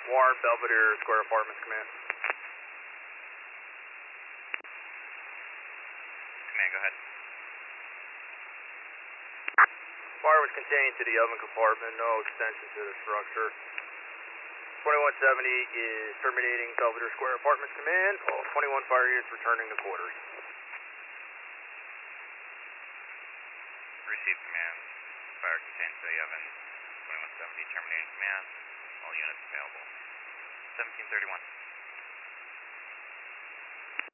Warren, Belvedere Square Apartments, command. Command, go ahead. Fire was contained to the oven compartment, no extension to the structure. 2170 is terminating Belvedere Square Apartments, command. All 21 fire units returning to quarters. Received, command. Fire contained to the oven. 2170 terminating command. All units available. 1731.